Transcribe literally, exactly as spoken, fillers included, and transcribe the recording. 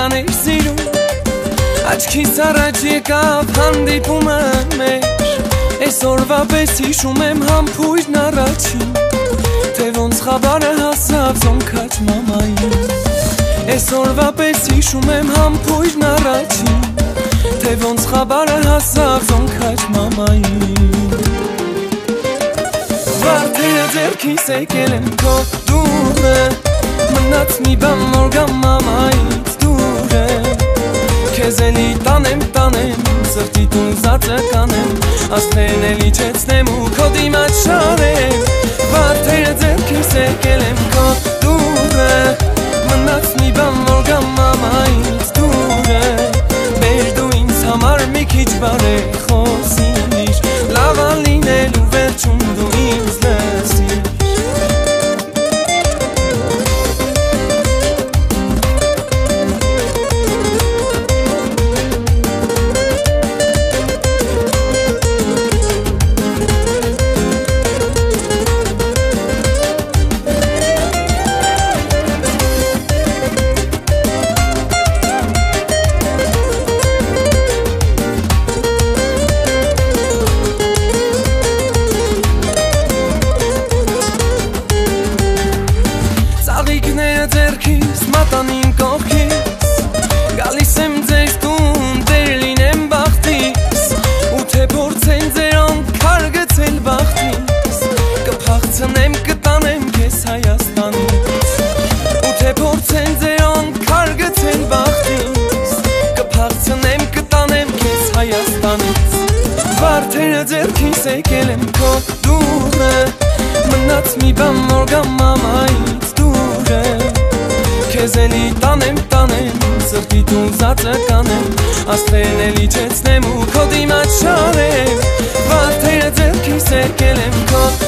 էր սիրում Աչքիս առաջ եկավ հանդիպումը մեր Այսօրվա պես հիշում եմ համբույրն առաջին Թե ոնց խաբարը հասավ զոնքաչ մամային Այսօրվա պես հիշում եմ համբույրն առաջին Թե ոնց խաբարը հասավ զոնքաչ մամային Վարդերը ձեռքիս եկել եմ քո դուրը Մնաց մի բան որ գամ մամայից դուր է Քեզ էլի տանեմ, տանեմ, սրտիդ ուզածը կանեմ Աստղերն էլ իջեցնեմ ու քո դիմաց շարեմ Վարդերը ձեռքիս եկել եմ քո դուրը Մնաց մի բան որ գամ մամայից դուր է Բեր դու ինձ համար մի քիչ բարեք խոսիր Լավ ա լինելու վերջում դու ինձ լսիր ձերքիս, մատանին կողքիս Գալիս եմ ձեզ տուն, դեր լինեմ բախտիս Ու թե փորձեն ձերանք քարգեցել բախտիս Կփախցնեմ, կտանեմ քեզ Հայաստանից Ու թե փորձեն ձերանք քարգեցել բախտիս Կփախցնեմ, կտանեմ քեզ Հայաստանից Վարդերը ձերքիս եկել եմ քո դուրը Մնաց մի բան որ գամ մամայից դուր է Քեզ էլի տանեմ, տանեմ, սրտիդ ուզածը կանեմ Աստղերն էլ իջեցնեմ ու քո դիմաց շարեմ Վարդերը ձեռքիս եկել եմ քո